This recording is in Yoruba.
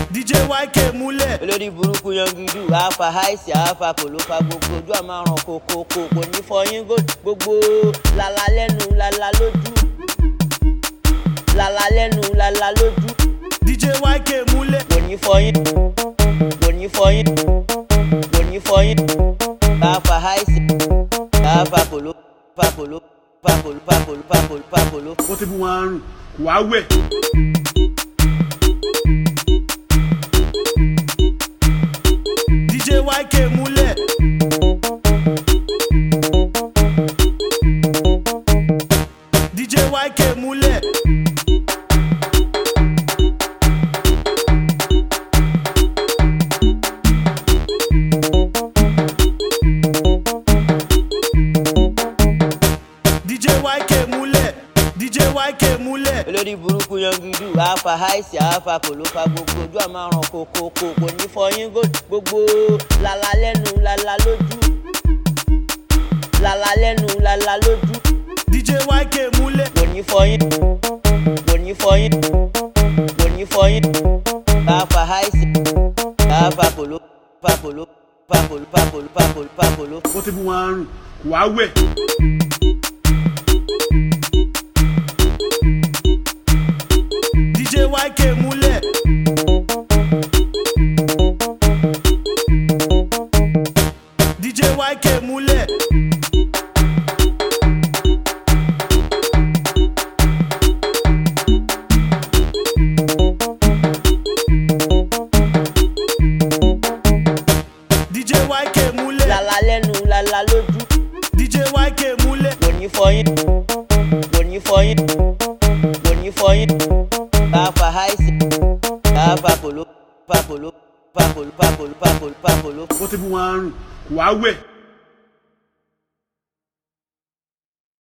DJ YK múlẹ̀. Olórí burúkú yangidu àáfà àìsí àáfà kò ló fa gbogbo ojú àmàràn kòkòkò kò ní fọyín gbogbo lala lẹ́nu lala lójú lala lẹ́nu lala lójú. DJ YK múlẹ̀. Kò ní fọyín kò ní fọyín kò ní fọyín àáfà àìsí àáfà kò ló fa kò ló fa kò ló fa kò ló fa kò ló fa kò ló. Ó ti bu wọn àrùn kò wá wẹ̀. DJ YK múlẹ̀. DJ YK múlẹ̀. DJ YK múlẹ̀. DJ YK múlẹ̀. Olórí burúkú yangidu àáfà àìsí àáfà kò ló fa gbogbo ojú àmàràn kòkòkò kò ní fọyín gbogbo lala lẹ́nu lala lójú lala lẹ́nu lala lójú. DJ YK múlẹ̀. Kò ní fọyín kò ní fọyín kò ní fọyín àáfà àìsí àáfà kò ló fa kò ló fa kò ló fa kò ló fa kò ló fa kò ló. Ó ti bu wọn àrùn kò wá wẹ̀. DJ YK múlẹ̀. DJ YK múlẹ̀. DJ YK múlẹ̀. Lala lẹ́nu lala lójú. DJ YK múlẹ̀. Kò ní fọyín kò ní fọyín kò ní fọyín àáfà àìsí àáfà kò ló fa kò ló fa kò ló fa kò ló fa kò ló fa kò ló. Ó ti bu wọn àrùn kò wá wẹ̀.